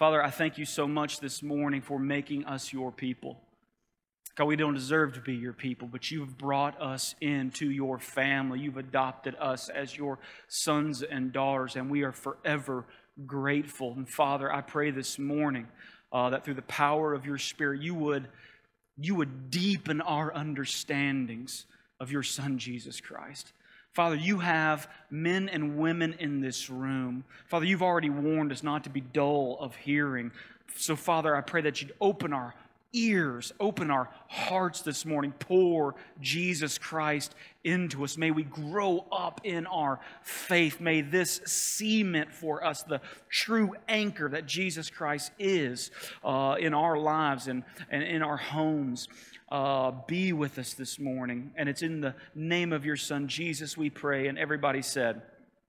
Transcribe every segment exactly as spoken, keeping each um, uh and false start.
Father, I thank you so much this morning for making us your people. God, we don't deserve to be your people, but you've brought us into your family. You've adopted us as your sons and daughters, and we are forever grateful. And Father, I pray this morning uh, that through the power of your Spirit, you would, you would deepen our understandings of your Son, Jesus Christ. Father, you have men and women in this room. Father, you've already warned us not to be dull of hearing. So, Father, I pray that you'd open our ears, open our hearts this morning. Pour Jesus Christ into us. May we grow up in our faith. May this cement for us the true anchor that Jesus Christ is uh, in our lives and, and in our homes. Uh, be with us this morning. And it's in the name of your Son, Jesus, we pray. And everybody said,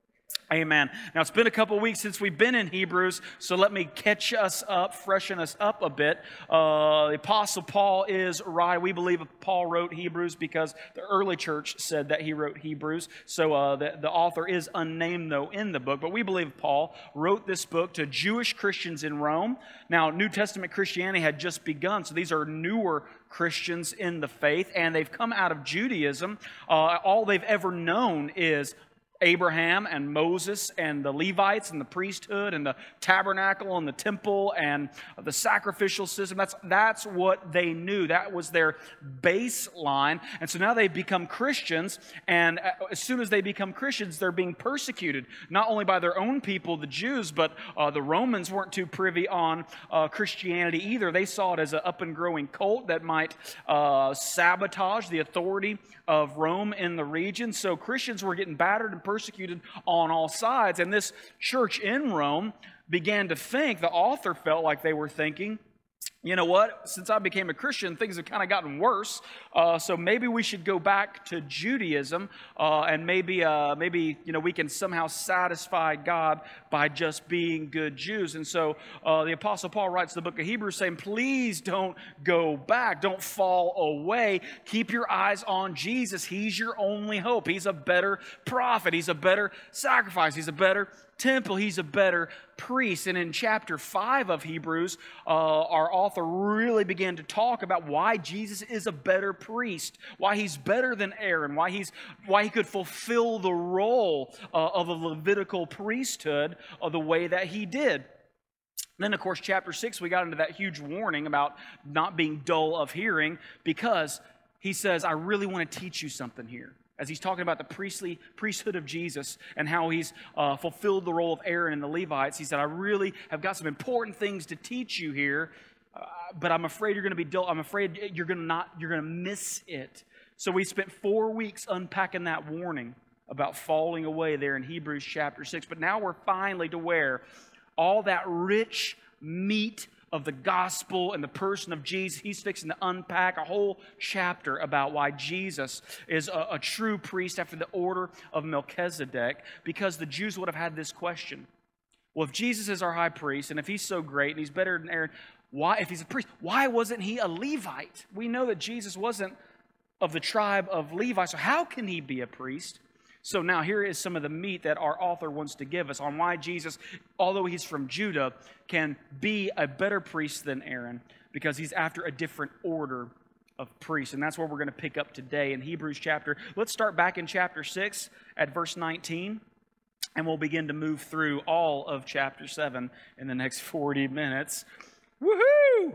amen. Now, it's been a couple weeks since we've been in Hebrews, so let me catch us up, freshen us up a bit. Uh, the Apostle Paul is right. We believe Paul wrote Hebrews because the early church said that he wrote Hebrews. So uh, the, the author is unnamed, though, in the book. But we believe Paul wrote this book to Jewish Christians in Rome. Now, New Testament Christianity had just begun, so these are newer Christians in the faith, and they've come out of Judaism. Uh, all they've ever known is Abraham and Moses and the Levites and the priesthood and the tabernacle and the temple and the sacrificial system. That's, that's what they knew. That was their baseline. And so now they've become Christians, and as soon as they become Christians, they're being persecuted, not only by their own people, the Jews, but uh, the Romans weren't too privy on uh, Christianity either. They saw it as an up and growing cult that might uh, sabotage the authority of Rome in the region. So Christians were getting battered and persecuted on all sides. And this church in Rome began to think, the author felt like they were thinking, you know what, since I became a Christian, things have kind of gotten worse, uh, so maybe we should go back to Judaism, uh, and maybe, uh, maybe you know, we can somehow satisfy God by just being good Jews. And so uh, the Apostle Paul writes the book of Hebrews saying, please don't go back, don't fall away, keep your eyes on Jesus. He's your only hope. He's a better prophet. He's a better sacrifice. He's a better temple. He's a better priest. And in chapter five of Hebrews, uh, our author really began to talk about why Jesus is a better priest, why he's better than Aaron, why he's why he could fulfill the role uh, of the Levitical priesthood uh, the way that he did. Then, of course, chapter six, we got into that huge warning about not being dull of hearing, because he says, I really want to teach you something here. As he's talking about the priestly priesthood of Jesus and how he's uh, fulfilled the role of Aaron and the Levites, he said, I really have got some important things to teach you here, uh, but I'm afraid you're going to be dull. I'm afraid you're going to not, you're going to miss it. So we spent four weeks unpacking that warning about falling away there in Hebrews chapter six. But now we're finally to where all that rich meat of the gospel and the person of Jesus, he's fixing to unpack a whole chapter about why Jesus is a, a true priest after the order of Melchizedek, because the Jews would have had this question. Well, if Jesus is our high priest, and if he's so great and he's better than Aaron, why, if he's a priest, why wasn't he a Levite? We know that Jesus wasn't of the tribe of Levi, so how can he be a priest? So now here is some of the meat that our author wants to give us on why Jesus, although he's from Judah, can be a better priest than Aaron, because he's after a different order of priests. And that's where we're going to pick up today in Hebrews chapter. Let's start back in chapter six at verse nineteen, and we'll begin to move through all of chapter seven in the next forty minutes. Woohoo!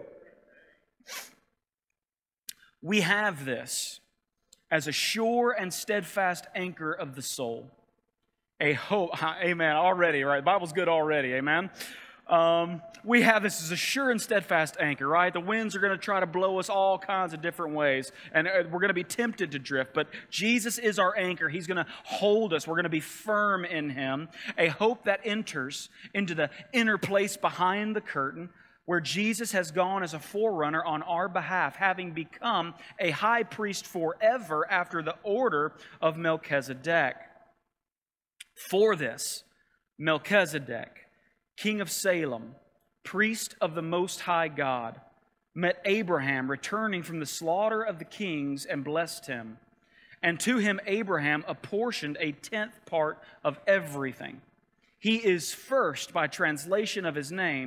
We have this as a sure and steadfast anchor of the soul. A hope, amen, already, right? The Bible's good already, amen? Um, we have this as a sure and steadfast anchor, right? The winds are going to try to blow us all kinds of different ways, and we're going to be tempted to drift, but Jesus is our anchor. He's going to hold us. We're going to be firm in Him. A hope that enters into the inner place behind the curtain, where Jesus has gone as a forerunner on our behalf, having become a high priest forever after the order of Melchizedek. For this, Melchizedek, king of Salem, priest of the Most High God, met Abraham returning from the slaughter of the kings and blessed him. And to him Abraham apportioned a tenth part of everything. He is first, by translation of his name,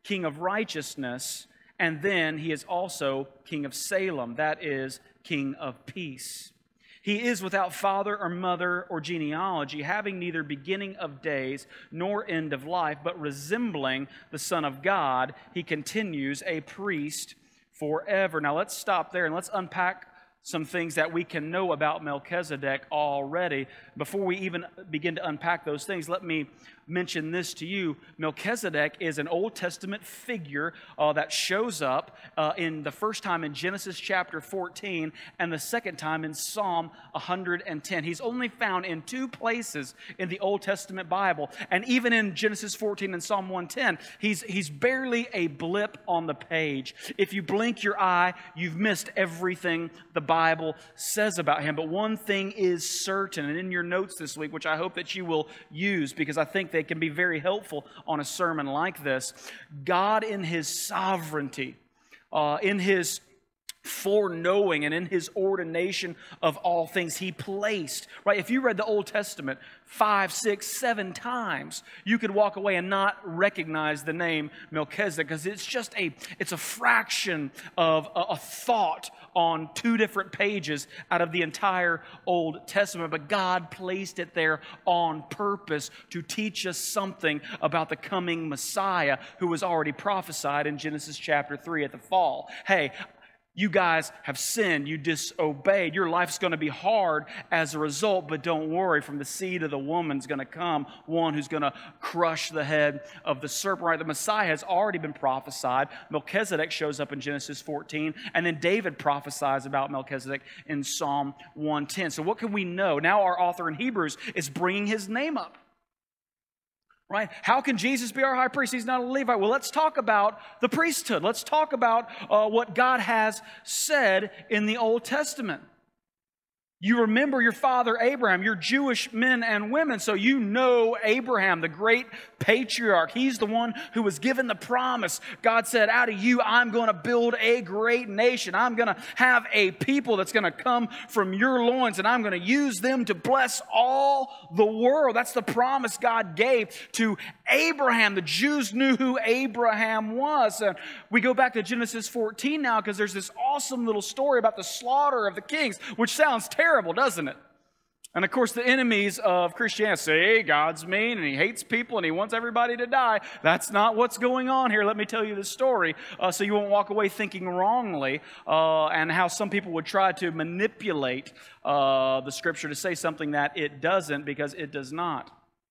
King of righteousness, and then he is also King of Salem, that is, King of peace. He is without father or mother or genealogy, having neither beginning of days nor end of life, but resembling the Son of God, he continues a priest forever. Now let's stop there and let's unpack some things that we can know about Melchizedek already. Before we even begin to unpack those things, let me mention this to you. Melchizedek is an Old Testament figure uh, that shows up uh, in the first time in Genesis chapter fourteen and the second time in Psalm one hundred ten. He's only found in two places in the Old Testament Bible. And even in Genesis fourteen and Psalm one ten, he's, he's barely a blip on the page. If you blink your eye, you've missed everything the Bible says about him. But one thing is certain, and in your notes this week, which I hope that you will use because I think they can be very helpful on a sermon like this, God in His sovereignty, uh, in His foreknowing, and in His ordination of all things, He placed, right? If you read the Old Testament five, six, seven times, you could walk away and not recognize the name Melchizedek because it's just a, it's a fraction of a, a thought on two different pages out of the entire Old Testament. But God placed it there on purpose to teach us something about the coming Messiah who was already prophesied in Genesis chapter three at the fall. Hey, you guys have sinned, you disobeyed, your life's going to be hard as a result, but don't worry, from the seed of the woman's going to come one who's going to crush the head of the serpent. Right? The Messiah has already been prophesied. Melchizedek shows up in Genesis fourteen, and then David prophesies about Melchizedek in Psalm one ten. So what can we know? Now our author in Hebrews is bringing his name up. Right? How can Jesus be our high priest? He's not a Levite. Well, let's talk about the priesthood. Let's talk about uh, what God has said in the Old Testament. You remember your father Abraham, you're Jewish men and women, so you know Abraham, the great patriarch. He's the one who was given the promise. God said, out of you, I'm going to build a great nation. I'm going to have a people that's going to come from your loins, and I'm going to use them to bless all the world. That's the promise God gave to Abraham. The Jews knew who Abraham was. And we go back to Genesis fourteen now because there's this awesome little story about the slaughter of the kings, which sounds terrible, doesn't it? And of course, the enemies of Christianity say, hey, God's mean and He hates people and He wants everybody to die. That's not what's going on here. Let me tell you the story uh, so you won't walk away thinking wrongly uh, and how some people would try to manipulate uh, the Scripture to say something that it doesn't, because it does not.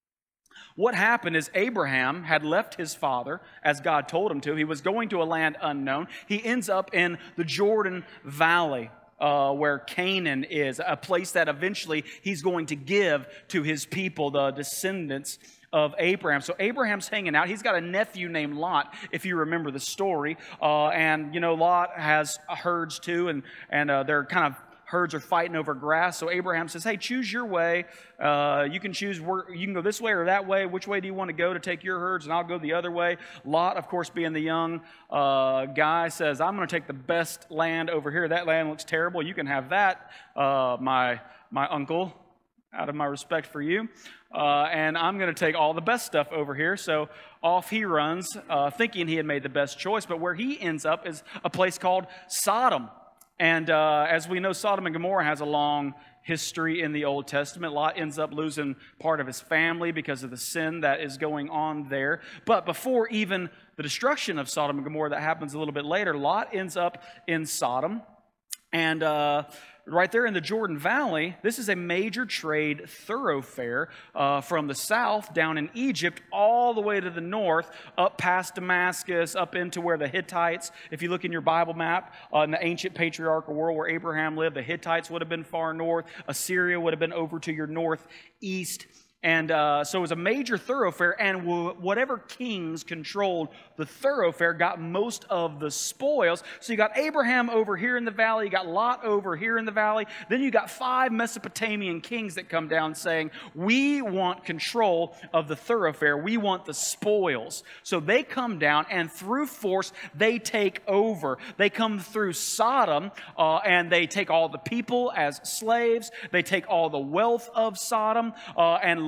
What happened is Abraham had left his father, as God told him to. He was going to a land unknown. He ends up in the Jordan Valley, Uh, where Canaan is, a place that eventually he's going to give to his people, the descendants of Abraham. So Abraham's hanging out. He's got a nephew named Lot, if you remember the story. Uh, and, you know, Lot has herds too, and, and uh, they're kind of herds are fighting over grass. So Abraham says, hey, choose your way. Uh, you can choose, where, you can go this way or that way. Which way do you want to go to take your herds? And I'll go the other way. Lot, of course, being the young uh, guy, says, I'm going to take the best land over here. That land looks terrible. You can have that, uh, my, my uncle, out of my respect for you. Uh, and I'm going to take all the best stuff over here. So off he runs, uh, thinking he had made the best choice. But where he ends up is a place called Sodom. And uh, as we know, Sodom and Gomorrah has a long history in the Old Testament. Lot ends up losing part of his family because of the sin that is going on there. But before even the destruction of Sodom and Gomorrah that happens a little bit later, Lot ends up in Sodom. And uh, right there in the Jordan Valley, this is a major trade thoroughfare uh, from the south down in Egypt all the way to the north, up past Damascus, up into where the Hittites, if you look in your Bible map, uh, in the ancient patriarchal world where Abraham lived, the Hittites would have been far north, Assyria would have been over to your northeast. And uh, so it was a major thoroughfare, and w- whatever kings controlled the thoroughfare got most of the spoils. So you got Abraham over here in the valley, you got Lot over here in the valley, then you got five Mesopotamian kings that come down saying, we want control of the thoroughfare, we want the spoils. So they come down, and through force, they take over. They come through Sodom, uh, and they take all the people as slaves, they take all the wealth of Sodom, uh, and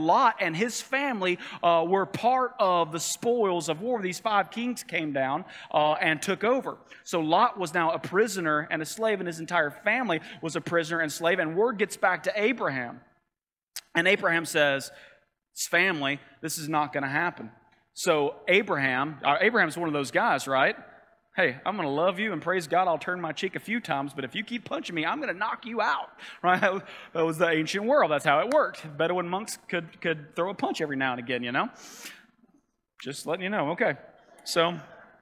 Lot and his family uh, were part of the spoils of war. These five kings came down uh, and took over. So Lot was now a prisoner and a slave, and his entire family was a prisoner and slave. And word gets back to Abraham. And Abraham says, his family, this is not going to happen. So Abraham, uh, Abraham's one of those guys, right? Hey, I'm going to love you, and praise God, I'll turn my cheek a few times, but if you keep punching me, I'm going to knock you out, right? That was the ancient world. That's how it worked. Bedouin monks could, could throw a punch every now and again, you know? Just letting you know. Okay. So,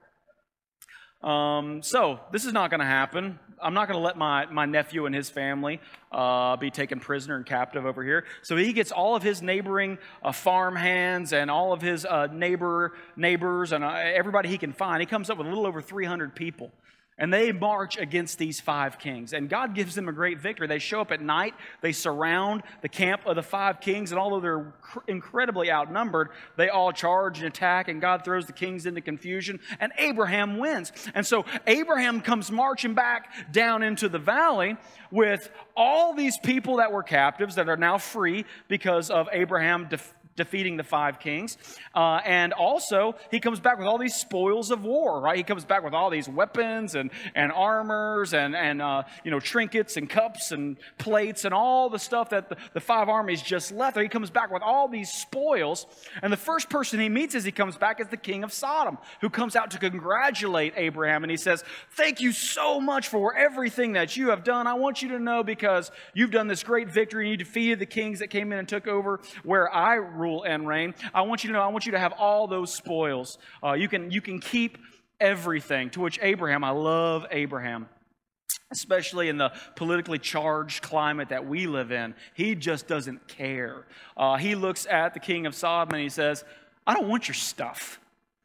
um, so this is not going to happen. I'm not going to let my, my nephew and his family uh, be taken prisoner and captive over here. So he gets all of his neighboring uh, farm hands and all of his uh, neighbor neighbors and uh, everybody he can find. He comes up with a little over three hundred people. And they march against these five kings. And God gives them a great victory. They show up at night. They surround the camp of the five kings. And although they're cr- incredibly outnumbered, they all charge and attack. And God throws the kings into confusion. And Abraham wins. And so Abraham comes marching back down into the valley with all these people that were captives that are now free because of Abraham defeating. defeating the five kings. Uh, and also, he comes back with all these spoils of war, right? He comes back with all these weapons and, and armors and, and uh, you know, trinkets and cups and plates and all the stuff that the, the five armies just left. He comes back with all these spoils. And the first person he meets as he comes back is the king of Sodom, who comes out to congratulate Abraham. And he says, thank you so much for everything that you have done. I want you to know, because you've done this great victory and you defeated the kings that came in and took over where I rule and reign. I want you to know, I want you to have all those spoils. Uh, you can, you can keep everything. To which Abraham, I love Abraham, especially in the politically charged climate that we live in. He just doesn't care. Uh, he looks at the king of Sodom and he says, I don't want your stuff.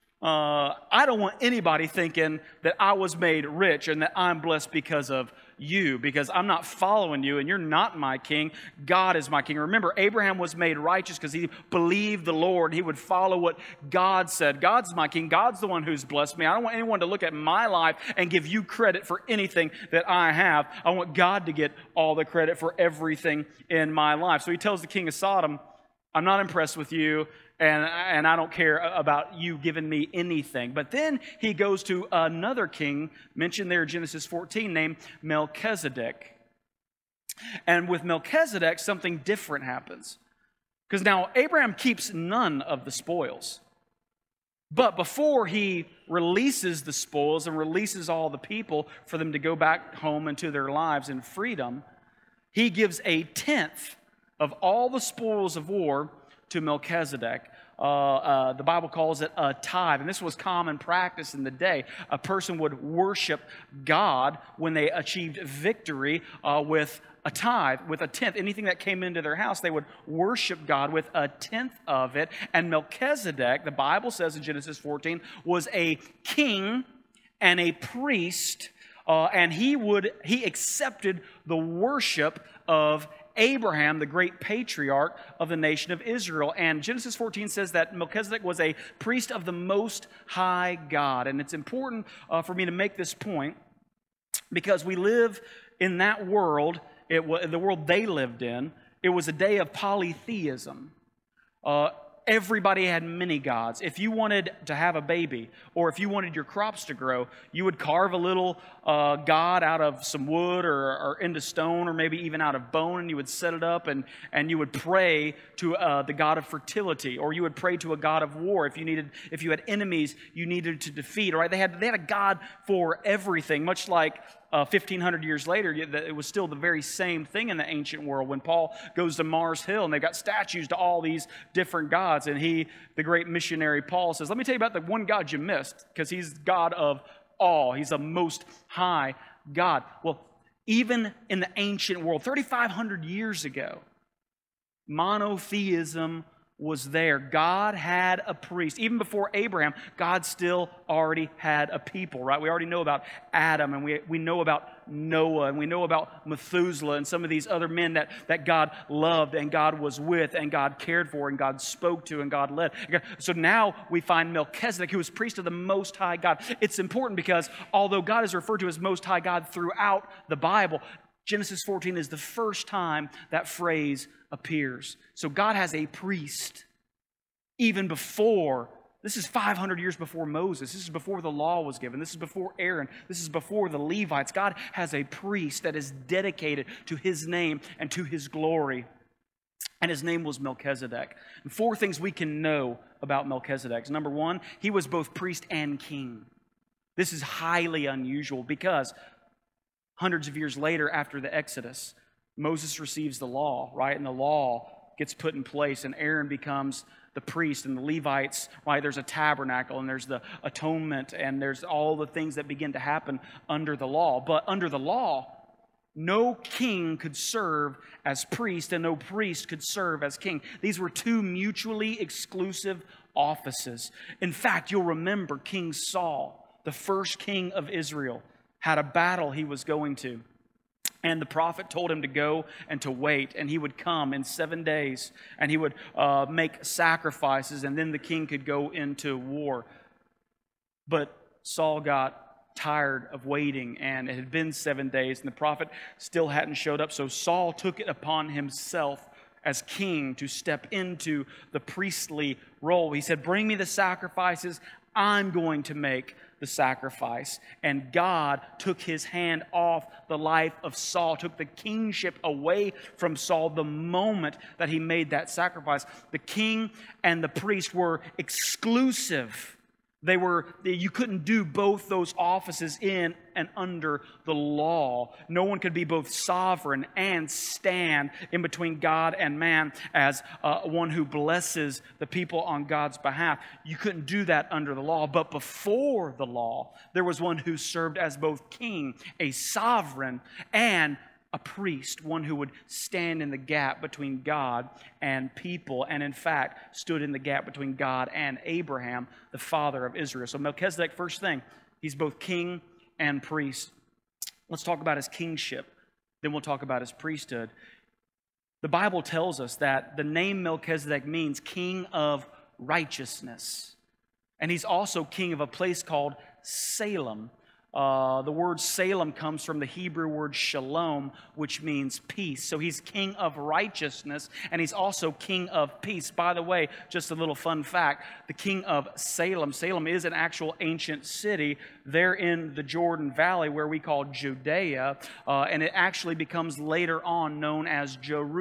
Uh, I don't want anybody thinking that I was made rich and that I'm blessed because of you, because I'm not following you and you're not my king. God is my king. Remember, Abraham was made righteous because he believed the Lord. He would follow what God said. God's my king. God's the one who's blessed me. I don't want anyone to look at my life and give you credit for anything that I have. I want God to get all the credit for everything in my life. So he tells the king of Sodom, I'm not impressed with you, and, and I don't care about you giving me anything. But then he goes to another king, mentioned there in Genesis fourteen, named Melchizedek. And with Melchizedek, something different happens. Because now Abraham keeps none of the spoils. But before he releases the spoils and releases all the people for them to go back home into their lives in freedom, he gives a tenth of all the spoils of war to Melchizedek. Uh, uh, the Bible calls it a tithe, and this was common practice in the day. A person would worship God when they achieved victory uh, with a tithe, with a tenth. Anything that came into their house, they would worship God with a tenth of it. And Melchizedek, the Bible says in Genesis fourteen, was a king and a priest, uh, and he would he accepted the worship of Abraham, the great patriarch of the nation of Israel. And Genesis fourteen says that Melchizedek was a priest of the Most High God. And it's important uh, for me to make this point because we live in that world, it was, the world they lived in. It was a day of polytheism. Uh, Everybody had many gods. If you wanted to have a baby, or if you wanted your crops to grow, you would carve a little uh, god out of some wood or, or into stone, or maybe even out of bone, and you would set it up, and, and you would pray to uh, the god of fertility, or you would pray to a god of war. If you needed, if you had enemies you needed to defeat, right? They had they had a god for everything, much like Uh, fifteen hundred years later, it was still the very same thing in the ancient world. When Paul goes to Mars Hill and they've got statues to all these different gods, and he, the great missionary Paul, says, let me tell you about the one God you missed, because he's God of all. He's a most high God. Well, even in the ancient world, thirty-five hundred years ago, monotheism was there. God had a priest. Even before Abraham, God still already had a people, right? We already know about Adam, and we, we know about Noah, and we know about Methuselah and some of these other men that, that God loved and God was with and God cared for and God spoke to and God led. So now we find Melchizedek, who is priest of the Most High God. It's important because although God is referred to as Most High God throughout the Bible, Genesis fourteen is the first time that phrase appears. So God has a priest even before. This is five hundred years before Moses. This is before the law was given. This is before Aaron. This is before the Levites. God has a priest that is dedicated to His name and to His glory. And his name was Melchizedek. And four things we can know about Melchizedek. Number one, he was both priest and king. This is highly unusual because hundreds of years later after the Exodus, Moses receives the law, right? And the law gets put in place and Aaron becomes the priest and the Levites, right? There's a tabernacle and there's the atonement and there's all the things that begin to happen under the law. But under the law, no king could serve as priest and no priest could serve as king. These were two mutually exclusive offices. In fact, you'll remember King Saul, the first king of Israel, had a battle he was going to. And the prophet told him to go and to wait. And he would come in seven days and he would uh, make sacrifices and then the king could go into war. But Saul got tired of waiting and it had been seven days and the prophet still hadn't showed up. So Saul took it upon himself as king to step into the priestly role. He said, bring me the sacrifices. I'm going to make the sacrifice. And God took His hand off the life of Saul, took the kingship away from Saul the moment that he made that sacrifice. The king and the priest were exclusive. They were, you couldn't do both those offices in and under the law. No one could be both sovereign and stand in between God and man as uh, one who blesses the people on God's behalf. You couldn't do that under the law. But before the law, there was one who served as both king, a sovereign, and a priest, one who would stand in the gap between God and people, and in fact stood in the gap between God and Abraham, the father of Israel. So Melchizedek, first thing, he's both king and priest. Let's talk about his kingship, then we'll talk about his priesthood. The Bible tells us that the name Melchizedek means king of righteousness, and he's also king of a place called Salem. Uh, the word Salem comes from the Hebrew word shalom, which means peace. So he's king of righteousness, and he's also king of peace. By the way, just a little fun fact, the king of Salem, Salem is an actual ancient city there in the Jordan Valley where we call Judea, uh, and it actually becomes later on known as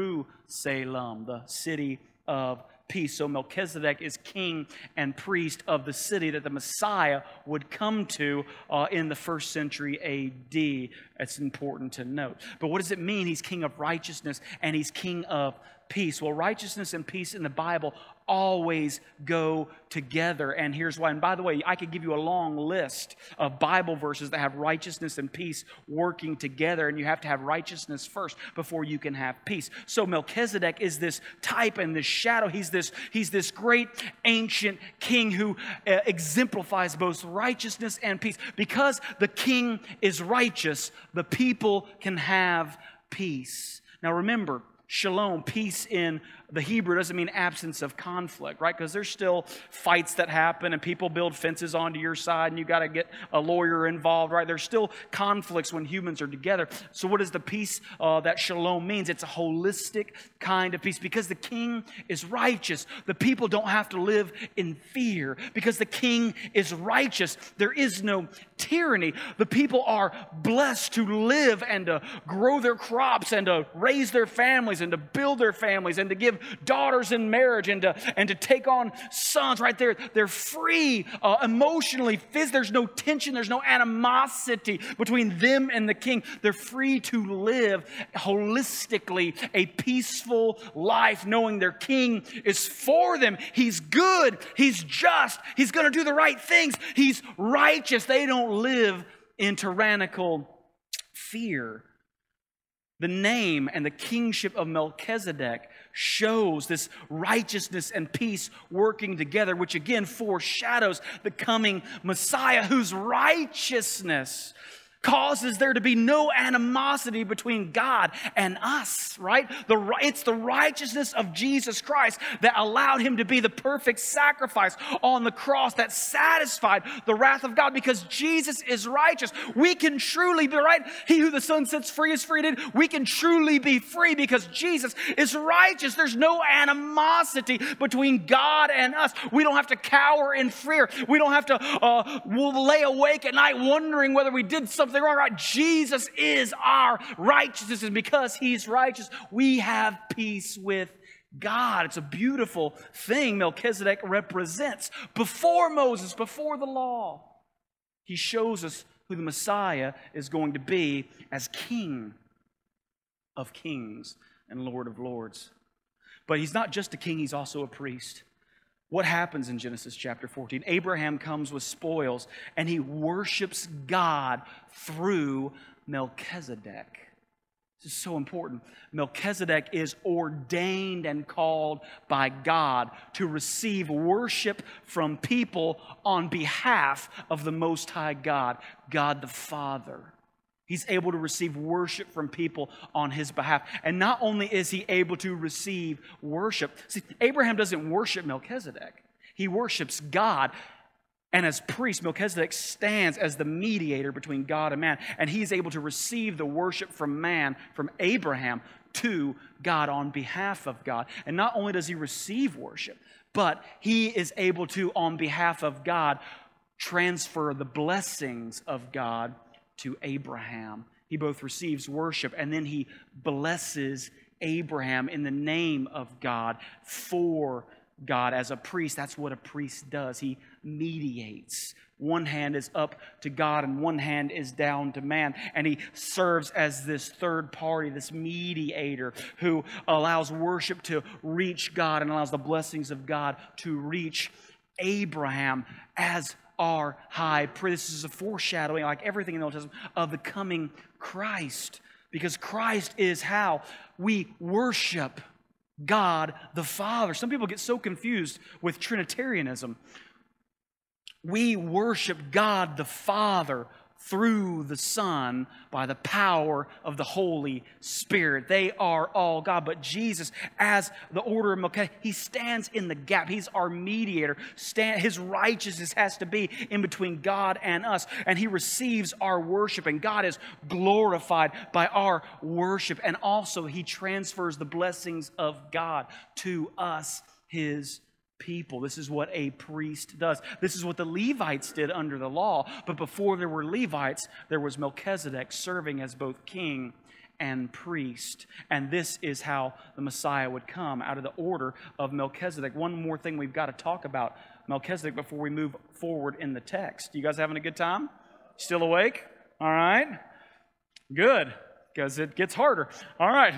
Jerusalem, the city of peace. So Melchizedek is king and priest of the city that the Messiah would come to uh, in the first century A D. It's important to note. But what does it mean? He's king of righteousness and he's king of peace. Well, righteousness and peace in the Bible always go together. And here's why. And by the way, I could give you a long list of Bible verses that have righteousness and peace working together. And you have to have righteousness first before you can have peace. So Melchizedek is this type and this shadow. He's this, he's this great ancient king who uh, exemplifies both righteousness and peace. Because the king is righteous, the people can have peace. Now remember, shalom, peace in the Hebrew doesn't mean absence of conflict, right? Because there's still fights that happen and people build fences onto your side and you got to get a lawyer involved, right? There's still conflicts when humans are together. So what is the peace uh, that shalom means? It's a holistic kind of peace. Because the king is righteous, the people don't have to live in fear. Because the king is righteous, there is no tyranny. The people are blessed to live and to grow their crops and to raise their families and to build their families and to give daughters in marriage and to, and to take on sons, right? They're, they're free uh, emotionally, physically. There's no tension. There's no animosity between them and the king. They're free to live holistically a peaceful life, knowing their king is for them. He's good. He's just. He's going to do the right things. He's righteous. They don't live in tyrannical fear. The name and the kingship of Melchizedek shows this righteousness and peace working together, which again foreshadows the coming Messiah whose righteousness causes there to be no animosity between God and us, right? The, it's the righteousness of Jesus Christ that allowed him to be the perfect sacrifice on the cross that satisfied the wrath of God, because Jesus is righteous. We can truly be right. He who the Son sets free is free indeed. We can truly be free because Jesus is righteous. There's no animosity between God and us. We don't have to cower in fear. We don't have to uh, we'll lay awake at night wondering whether we did something wrong. Right? Jesus is our righteousness, and because he's righteous, we have peace with God. It's a beautiful thing Melchizedek represents. Before Moses, before the law, he shows us who the Messiah is going to be as King of kings and Lord of lords. But he's not just a king, he's also a priest. What happens in Genesis chapter fourteen? Abraham comes with spoils and he worships God through Melchizedek. This is so important. Melchizedek is ordained and called by God to receive worship from people on behalf of the Most High God, God the Father. He's able to receive worship from people on his behalf. And not only is he able to receive worship, see, Abraham doesn't worship Melchizedek. He worships God. And as priest, Melchizedek stands as the mediator between God and man. And he's able to receive the worship from man, from Abraham, to God on behalf of God. And not only does he receive worship, but he is able to, on behalf of God, transfer the blessings of God to Abraham. He both receives worship and then he blesses Abraham in the name of God for God. As a priest, that's what a priest does. He mediates. One hand is up to God and one hand is down to man. And he serves as this third party, this mediator who allows worship to reach God and allows the blessings of God to reach Abraham as our high priest. This is a foreshadowing, like everything in the Old Testament, of the coming Christ. Because Christ is how we worship God the Father. Some people get so confused with Trinitarianism. We worship God the Father through the Son by the power of the Holy Spirit. They are all God. But Jesus, as the order of Melchizedek, he stands in the gap. He's our mediator. Stand, his righteousness has to be in between God and us. And he receives our worship. And God is glorified by our worship. And also he transfers the blessings of God to us, his people. This is what a priest does. This is what the Levites did under the law. But before there were Levites, there was Melchizedek serving as both king and priest. And this is how the Messiah would come, out of the order of Melchizedek. One more thing we've got to talk about Melchizedek before we move forward in the text. You guys having a good time? Still awake? All right. Good, because it gets harder. All right.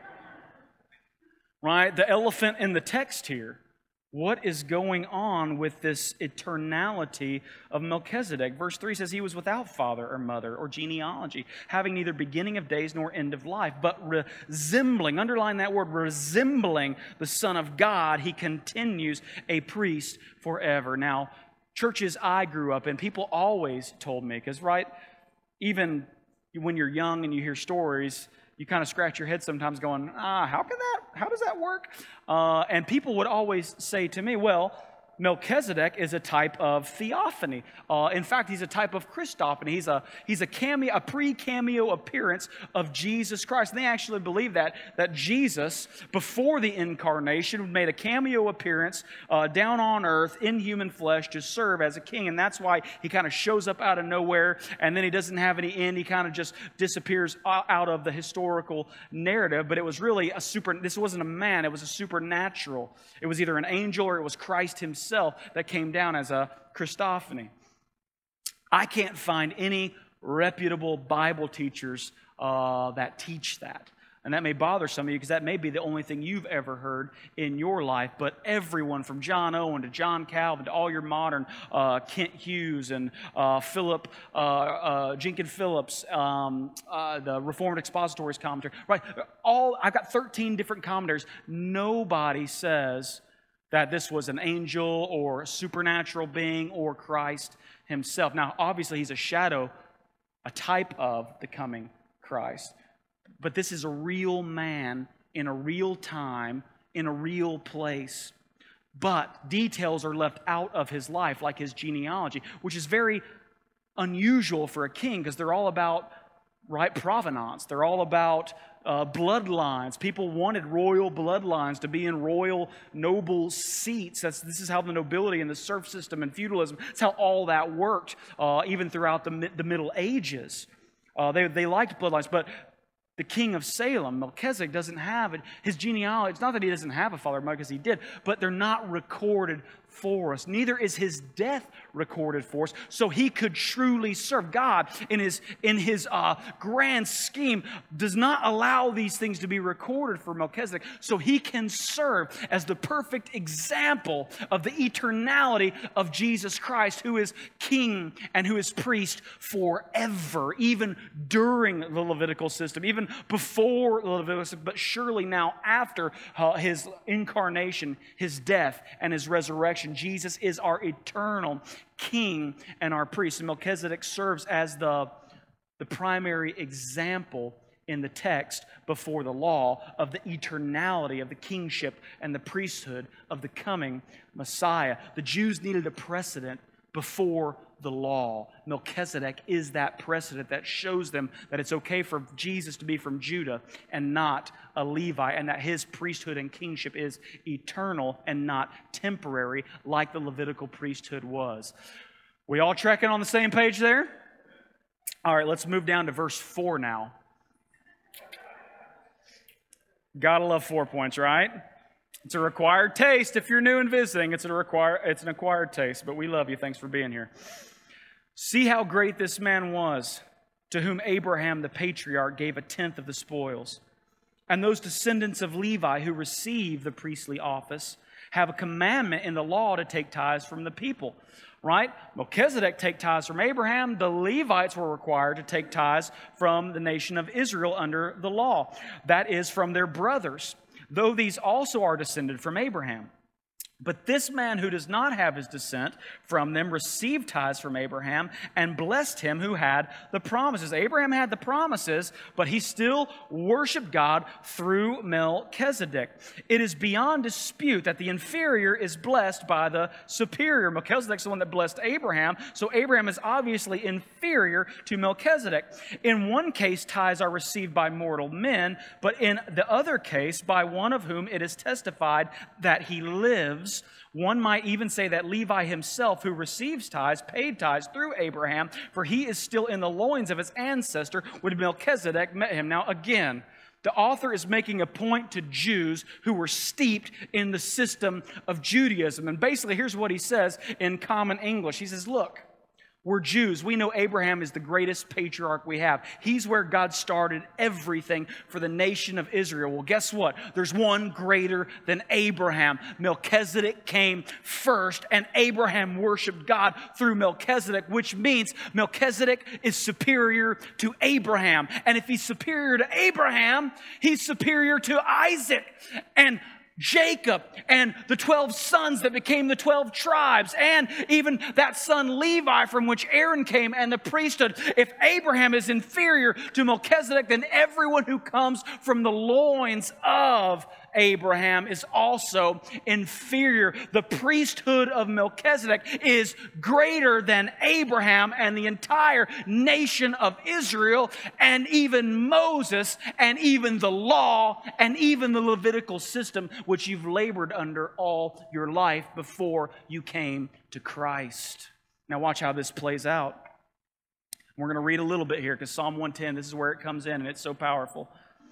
Right, the elephant in the text here. What is going on with this eternality of Melchizedek? Verse three says he was without father or mother or genealogy, having neither beginning of days nor end of life, but resembling, underline that word, resembling the Son of God, he continues a priest forever. Now, churches I grew up in, people always told me, because, right, even when you're young and you hear stories, you kind of scratch your head sometimes going, ah, how can that, how does that work? Uh, and people would always say to me, well, Melchizedek is a type of theophany. Uh, in fact, he's a type of Christophany. He's a he's a cameo, a pre-cameo appearance of Jesus Christ. And they actually believe that that Jesus, before the incarnation, made a cameo appearance uh, down on earth in human flesh to serve as a king, and that's why he kind of shows up out of nowhere, and then he doesn't have any end. He kind of just disappears out of the historical narrative. But it was really a super. This wasn't a man. It was a supernatural. It was either an angel or it was Christ himself that came down as a Christophany. I can't find any reputable Bible teachers uh, that teach that. And that may bother some of you because that may be the only thing you've ever heard in your life. But everyone from John Owen to John Calvin to all your modern uh, Kent Hughes and uh, Philip, uh, uh, Jenkins Phillips, um, uh, the Reformed Expositories commentary, right? All I've got thirteen different commentaries. Nobody says that this was an angel or a supernatural being or Christ himself. Now, obviously, he's a shadow a type of the coming Christ. But this is a real man in a real time, in a real place. But details are left out of his life, like his genealogy, which is very unusual for a king because they're all about, right, provenance. They're all about uh, bloodlines. People wanted royal bloodlines to be in royal noble seats. That's, this is how the nobility and the serf system and feudalism, that's how all that worked, uh, even throughout the, the Middle Ages. Uh, they, they liked bloodlines, but the king of Salem, Melchizedek, doesn't have it. His genealogy, it's not that he doesn't have a father, because he did, but they're not recorded for us. Neither is his death recorded for us, so he could truly serve. God, in his, in his uh, grand scheme, does not allow these things to be recorded for Melchizedek, so he can serve as the perfect example of the eternality of Jesus Christ, who is king and who is priest forever, even during the Levitical system, even before the Levitical system, but surely now after uh, his incarnation, his death, and his resurrection. Jesus is our eternal king and our priest. And Melchizedek serves as the, the primary example in the text before the law of the eternality of the kingship and the priesthood of the coming Messiah. The Jews needed a precedent before the law. Melchizedek is that precedent that shows them that it's okay for Jesus to be from Judah and not a Levi, and that his priesthood and kingship is eternal and not temporary like the Levitical priesthood was. We all tracking on the same page there? All right, let's move down to verse four now. Gotta love four points, right? It's a required taste. If you're new and visiting, it's, a require, it's an acquired taste, but we love you. Thanks for being here. See how great this man was, to whom Abraham the patriarch gave a tenth of the spoils. And those descendants of Levi who receive the priestly office have a commandment in the law to take tithes from the people. Right? Melchizedek take tithes from Abraham. The Levites were required to take tithes from the nation of Israel under the law. That is, from their brothers, though these also are descended from Abraham. But this man who does not have his descent from them received tithes from Abraham and blessed him who had the promises. Abraham had the promises, but he still worshiped God through Melchizedek. It is beyond dispute that the inferior is blessed by the superior. Melchizedek's the one that blessed Abraham, so Abraham is obviously inferior to Melchizedek. In one case, tithes are received by mortal men, but in the other case, by one of whom it is testified that he lives. One might even say that Levi himself, who receives tithes, paid tithes through Abraham, for he is still in the loins of his ancestor when Melchizedek met him. Now again, the author is making a point to Jews who were steeped in the system of Judaism. And basically, here's what he says in common English. He says, look, we're Jews. We know Abraham is the greatest patriarch we have. He's where God started everything for the nation of Israel. Well, guess what? There's one greater than Abraham. Melchizedek came first, and Abraham worshiped God through Melchizedek, which means Melchizedek is superior to Abraham. And if he's superior to Abraham, he's superior to Isaac and Jacob and the twelve sons that became the twelve tribes, and even that son Levi from which Aaron came, and the priesthood. If Abraham is inferior to Melchizedek, then everyone who comes from the loins of Abraham is also inferior. The priesthood of Melchizedek is greater than Abraham and the entire nation of Israel, and even Moses, and even the law, and even the Levitical system, which you've labored under all your life before you came to Christ. Now watch how this plays out. We're going to read a little bit here because Psalm one ten, this is where it comes in, and it's so powerful.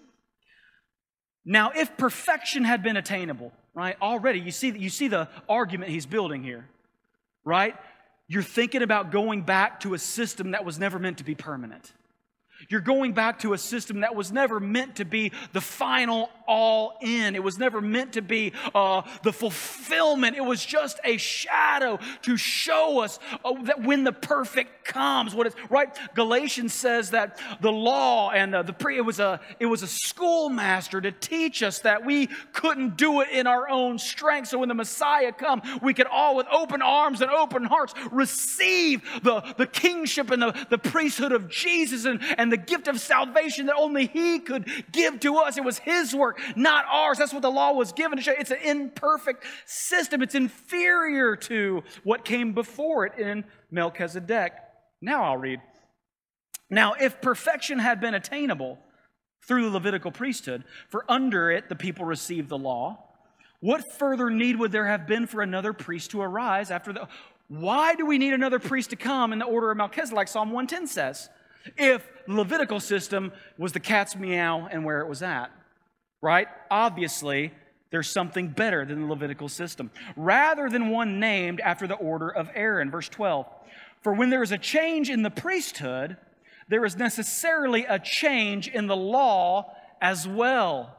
Now, if perfection had been attainable, right, already, you see, you see the argument he's building here, right? You're thinking about going back to a system that was never meant to be permanent. You're going back to a system that was never meant to be the final all in. It was never meant to be uh, the fulfillment. It was just a shadow to show us uh, that when the perfect comes, what it's right. Galatians says that the law and uh, the pre it was a it was a schoolmaster to teach us that we couldn't do it in our own strength. So when the Messiah come, we could all with open arms and open hearts receive the, the kingship and the, the priesthood of Jesus and, and the gift of salvation that only He could give to us. It was His work, not ours. That's what the law was given to show. It's an imperfect system. It's inferior to what came before it in Melchizedek. Now I'll read. Now, if perfection had been attainable through the Levitical priesthood, for under it the people received the law, what further need would there have been for another priest to arise after the... Why do we need another priest to come in the order of Melchizedek, like Psalm one ten says, if the Levitical system was the cat's meow and where it was at? Right? Obviously, there's something better than the Levitical system. Rather than one named after the order of Aaron. Verse twelve. For when there is a change in the priesthood, there is necessarily a change in the law as well.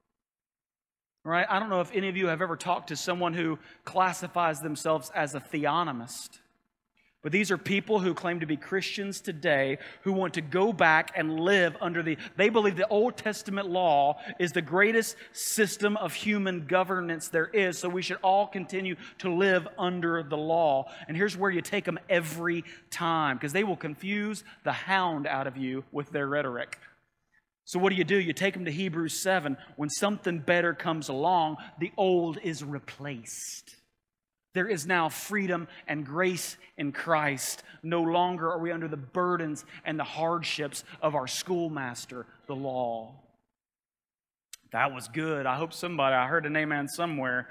Right? I don't know if any of you have ever talked to someone who classifies themselves as a theonomist. But these are people who claim to be Christians today who want to go back and live under the... They believe the Old Testament law is the greatest system of human governance there is, so we should all continue to live under the law. And here's where you take them every time, because they will confuse the hound out of you with their rhetoric. So what do you do? You take them to Hebrews seven. When something better comes along, the old is replaced. There is now freedom and grace in Christ. No longer are we under the burdens and the hardships of our schoolmaster, the law. That was good. I hope somebody, I heard an amen somewhere.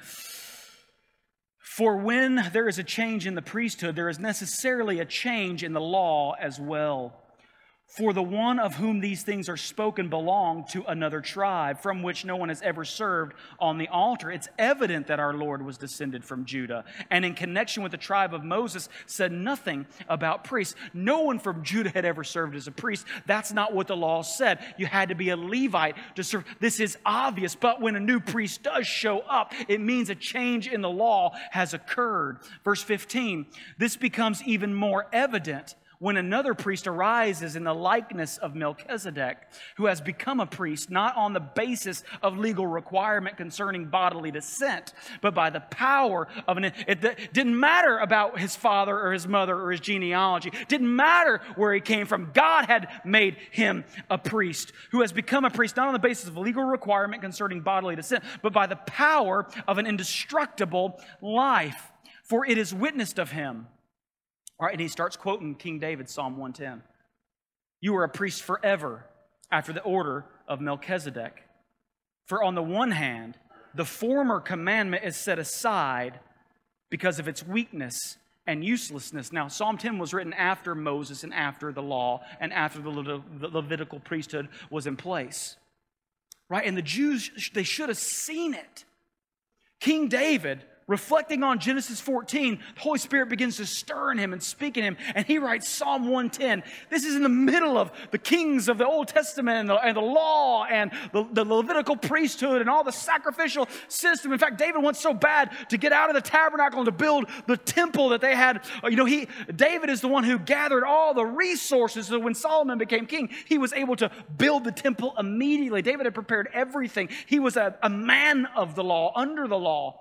For when there is a change in the priesthood, there is necessarily a change in the law as well. For the one of whom these things are spoken belonged to another tribe, from which no one has ever served on the altar. It's evident that our Lord was descended from Judah, and in connection with the tribe of Moses, said nothing about priests. No one from Judah had ever served as a priest. That's not what the law said. You had to be a Levite to serve. This is obvious, but when a new priest does show up, it means a change in the law has occurred. Verse fifteen, this becomes even more evident when another priest arises in the likeness of Melchizedek, who has become a priest not on the basis of legal requirement concerning bodily descent, but by the power of an... It didn't matter about his father or his mother or his genealogy. It didn't matter where he came from. God had made him a priest, who has become a priest not on the basis of legal requirement concerning bodily descent, but by the power of an indestructible life. For it is witnessed of him. All right, and he starts quoting King David, Psalm one ten. You are a priest forever after the order of Melchizedek. For on the one hand, the former commandment is set aside because of its weakness and uselessness. Now, Psalm ten was written after Moses and after the law and after the Le- the Levitical priesthood was in place. Right? And the Jews, they should have seen it. King David, reflecting on Genesis fourteen, the Holy Spirit begins to stir in him and speak in him, and he writes Psalm one ten. This is in the middle of the kings of the Old Testament and the, and the law and the, the Levitical priesthood and all the sacrificial system. In fact, David wants so bad to get out of the tabernacle and to build the temple that they had. You know, he David is the one who gathered all the resources, so when Solomon became king, he was able to build the temple immediately. David had prepared everything. He was a, a man of the law, under the law.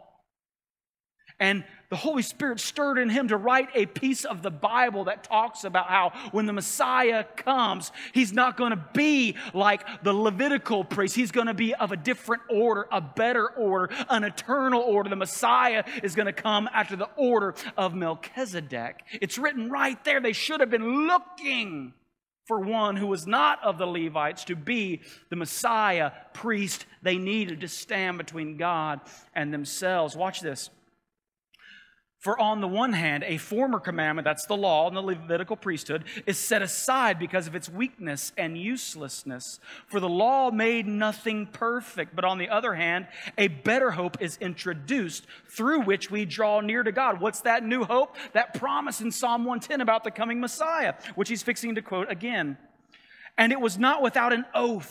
And the Holy Spirit stirred in him to write a piece of the Bible that talks about how when the Messiah comes, he's not going to be like the Levitical priest. He's going to be of a different order, a better order, an eternal order. The Messiah is going to come after the order of Melchizedek. It's written right there. They should have been looking for one who was not of the Levites to be the Messiah priest they needed to stand between God and themselves. Watch this. For on the one hand, a former commandment, that's the law and the Levitical priesthood, is set aside because of its weakness and uselessness. For the law made nothing perfect. But on the other hand, a better hope is introduced through which we draw near to God. What's that new hope? That promise in Psalm one ten about the coming Messiah, which he's fixing to quote again. And it was not without an oath.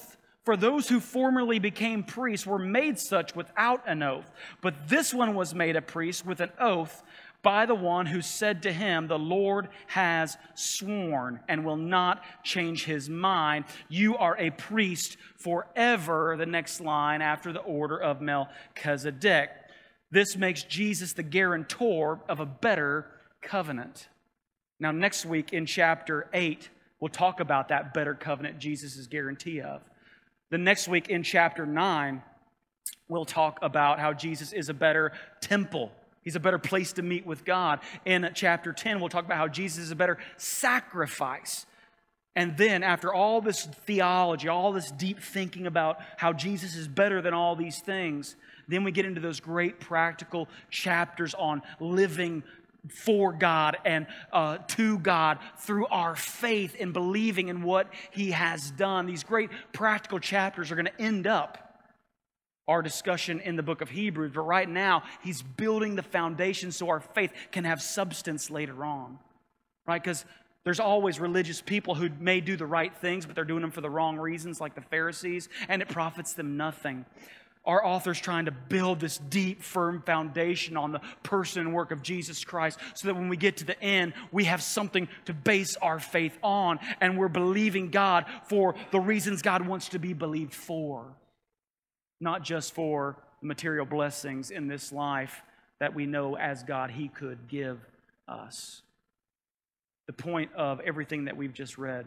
For those who formerly became priests were made such without an oath, but this one was made a priest with an oath by the one who said to him, the Lord has sworn and will not change his mind. You are a priest forever. The next line, after the order of Melchizedek. This makes Jesus the guarantor of a better covenant. Now, next week in chapter eight, we'll talk about that better covenant Jesus is guarantee of. The next week in chapter nine, we'll talk about how Jesus is a better temple. He's a better place to meet with God. In chapter ten, we'll talk about how Jesus is a better sacrifice. And then after all this theology, all this deep thinking about how Jesus is better than all these things, then we get into those great practical chapters on living for God and uh, to God through our faith and believing in what He has done. These great practical chapters are going to end up our discussion in the book of Hebrews. But right now, He's building the foundation so our faith can have substance later on. Right? Because there's always religious people who may do the right things, but they're doing them for the wrong reasons, like the Pharisees, and it profits them nothing. Our author's trying to build this deep, firm foundation on the person and work of Jesus Christ so that when we get to the end, we have something to base our faith on, and we're believing God for the reasons God wants to be believed for, not just for the material blessings in this life that we know as God He could give us. The point of everything that we've just read.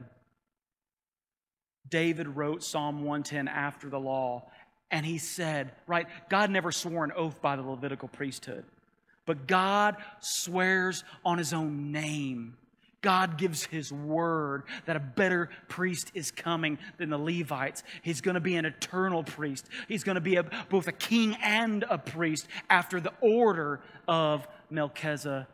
David wrote Psalm one ten after the law. And he said, right, God never swore an oath by the Levitical priesthood. But God swears on His own name. God gives His word that a better priest is coming than the Levites. He's going to be an eternal priest. He's going to be a, both a king and a priest after the order of Melchizedek.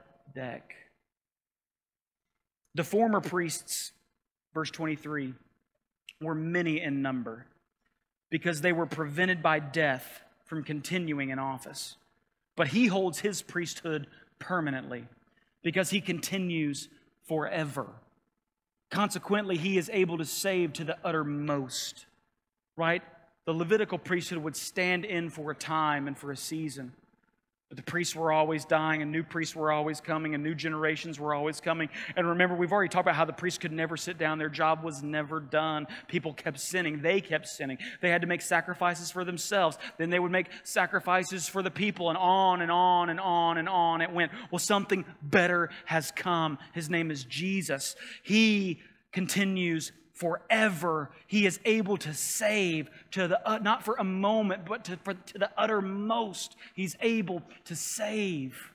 The former priests, verse twenty-three, were many in number, because they were prevented by death from continuing in office. But He holds His priesthood permanently because He continues forever. Consequently, He is able to save to the uttermost. Right? The Levitical priesthood would stand in for a time and for a season. But the priests were always dying, and new priests were always coming, and new generations were always coming. And remember, we've already talked about how the priests could never sit down. Their job was never done. People kept sinning. They kept sinning. They had to make sacrifices for themselves. Then they would make sacrifices for the people, and on and on and on and on it went. Well, something better has come. His name is Jesus. He continues forever. He is able to save to the uh, not for a moment, but to, for, to the uttermost. He's able to save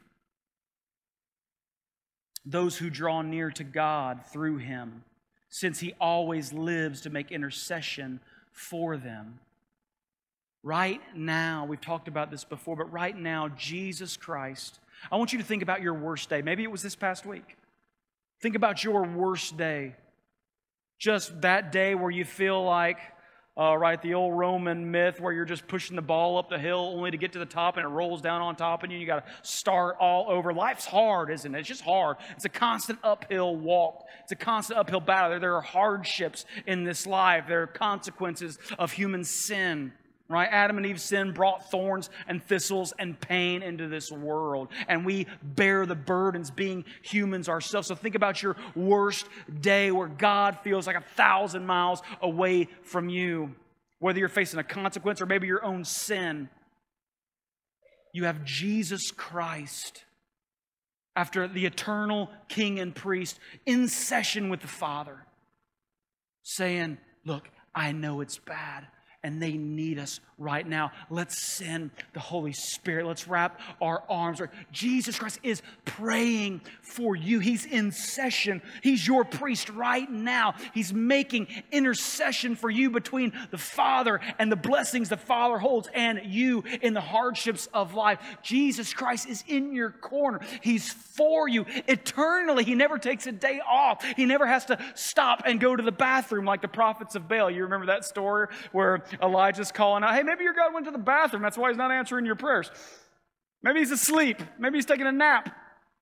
those who draw near to God through Him, since He always lives to make intercession for them. Right now, we've talked about this before, but right now, Jesus Christ, I want you to think about your worst day. Maybe it was this past week. Think about your worst day. Just that day where you feel like, uh, right, the old Roman myth where you're just pushing the ball up the hill only to get to the top and it rolls down on top of you. You got to start all over. Life's hard, isn't it? It's just hard. It's a constant uphill walk. It's a constant uphill battle. There, there are hardships in this life. There are consequences of human sin. Right? Adam and Eve's sin brought thorns and thistles and pain into this world. And we bear the burdens being humans ourselves. So think about your worst day where God feels like a thousand miles away from you. Whether you're facing a consequence or maybe your own sin. You have Jesus Christ, after the eternal King and Priest, in session with the Father, saying, look, I know it's bad. And they need us right now. Let's send the Holy Spirit. Let's wrap our arms around. Jesus Christ is praying for you. He's in session. He's your priest right now. He's making intercession for you between the Father and the blessings the Father holds and you in the hardships of life. Jesus Christ is in your corner. He's for you eternally. He never takes a day off. He never has to stop and go to the bathroom like the prophets of Baal. You remember that story where Elijah's calling out, hey, maybe your God went to the bathroom. That's why He's not answering your prayers. Maybe He's asleep. Maybe He's taking a nap.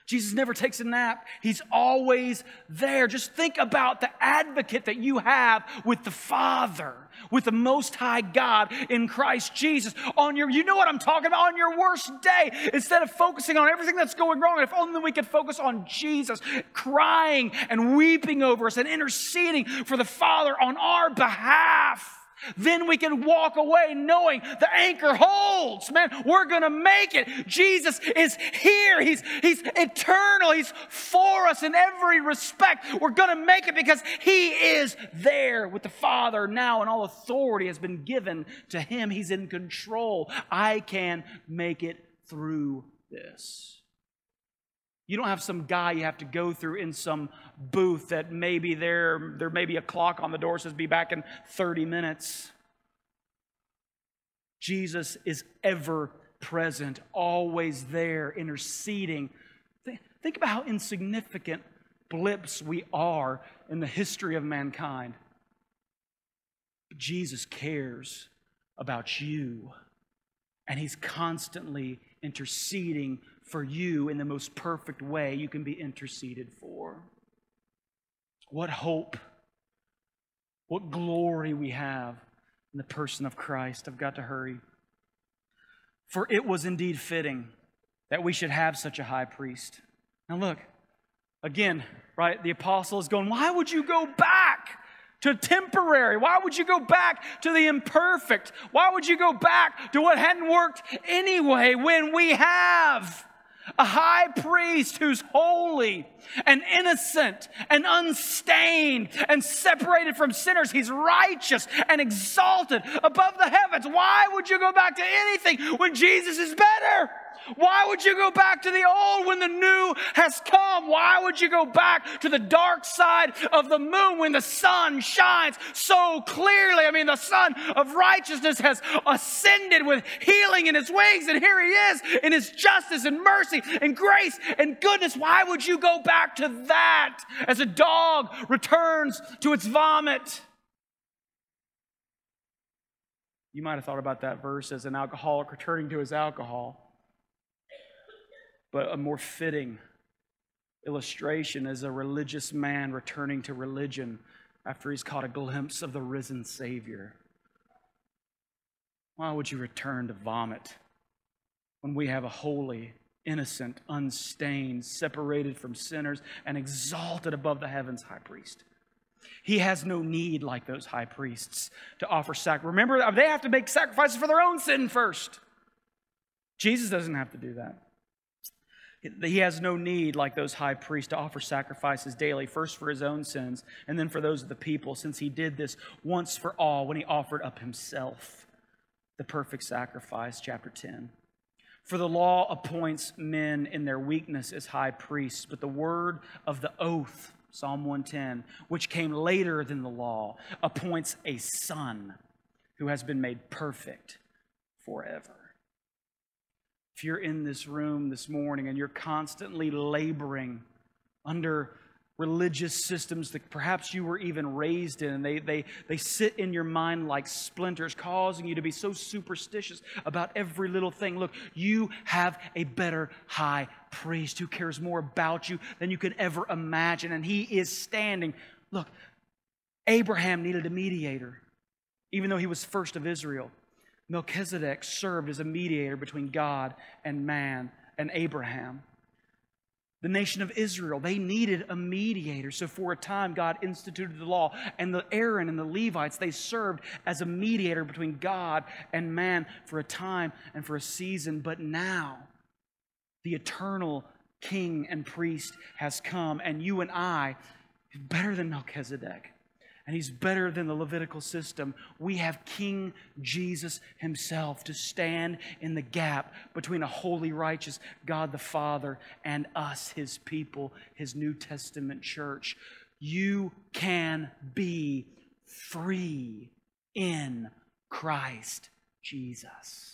Jesus never takes a nap. He's always there. Just think about the advocate that you have with the Father, with the Most High God in Christ Jesus. On your, you know what I'm talking about, on your worst day, instead of focusing on everything that's going wrong, if only we could focus on Jesus, crying and weeping over us and interceding for the Father on our behalf. Then we can walk away knowing the anchor holds. Man, we're going to make it. Jesus is here. He's, he's eternal. He's for us in every respect. We're going to make it because He is there with the Father now, and all authority has been given to Him. He's in control. I can make it through this. You don't have some guy you have to go through in some booth that maybe there, there may be a clock on the door that says be back in thirty minutes. Jesus is ever present, always there, interceding. Think about how insignificant blips we are in the history of mankind. But Jesus cares about you, and He's constantly interceding for you in the most perfect way you can be interceded for. What hope, what glory we have in the person of Christ. I've got to hurry. For it was indeed fitting that we should have such a high priest. Now look, again, right, the apostle is going, why would you go back to temporary? Why would you go back to the imperfect? Why would you go back to what hadn't worked anyway when we have a high priest who's holy and innocent and unstained and separated from sinners? He's righteous and exalted above the heavens. Why would you go back to anything when Jesus is better? Why would you go back to the old when the new has come? Why would you go back to the dark side of the moon when the sun shines so clearly? I mean, the sun of righteousness has ascended with healing in His wings, and here He is in His justice and mercy and grace and goodness. Why would you go back to that as a dog returns to its vomit? You might have thought about that verse as an alcoholic returning to his alcohol. But a more fitting illustration is a religious man returning to religion after he's caught a glimpse of the risen Savior. Why would you return to vomit when we have a holy, innocent, unstained, separated from sinners, and exalted above the heavens high priest? He has no need, like those high priests, to offer sacrifice. Remember, they have to make sacrifices for their own sin first. Jesus doesn't have to do that. He has no need, like those high priests, to offer sacrifices daily, first for His own sins and then for those of the people, since He did this once for all when He offered up Himself, the perfect sacrifice, chapter ten. For the law appoints men in their weakness as high priests, but the word of the oath, Psalm one ten, which came later than the law, appoints a son who has been made perfect forever. If you're in this room this morning and you're constantly laboring under religious systems that perhaps you were even raised in, and they, they, they sit in your mind like splinters, causing you to be so superstitious about every little thing. Look, you have a better high priest who cares more about you than you could ever imagine, and He is standing. Look, Abraham needed a mediator, even though he was first of Israel. Melchizedek served as a mediator between God and man and Abraham. The nation of Israel, they needed a mediator. So for a time, God instituted the law. And the Aaron and the Levites, they served as a mediator between God and man for a time and for a season. But now, the eternal king and priest has come. And you and I, better than Melchizedek, and He's better than the Levitical system. We have King Jesus Himself to stand in the gap between a holy, righteous God the Father and us, His people, His New Testament church. You can be free in Christ Jesus.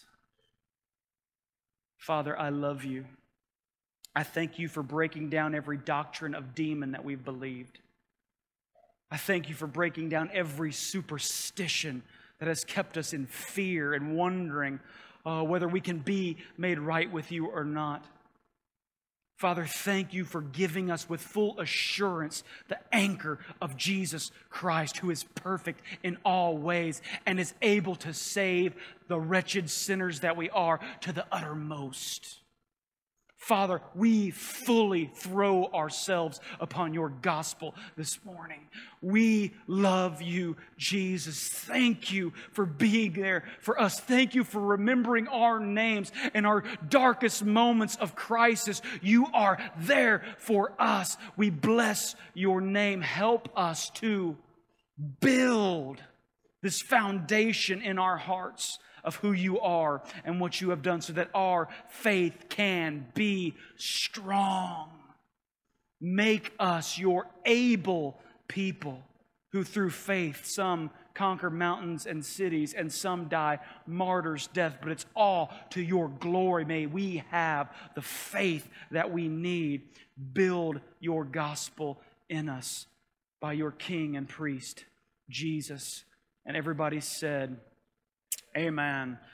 Father, I love You. I thank You for breaking down every doctrine of demon that we've believed. I thank You for breaking down every superstition that has kept us in fear and wondering uh, whether we can be made right with You or not. Father, thank you for giving us with full assurance the anchor of Jesus Christ, who is perfect in all ways and is able to save the wretched sinners that we are to the uttermost. Father, we fully throw ourselves upon your gospel this morning. We love you, Jesus. Thank you for being there for us. Thank you for remembering our names in our darkest moments of crisis. You are there for us. We bless your name. Help us to build this foundation in our hearts of who you are and what you have done, so that our faith can be strong. Make us your able people who through faith, some conquer mountains and cities and some die martyrs' death, but it's all to your glory. May we have the faith that we need. Build your gospel in us by your King and priest, Jesus. And everybody said, amen.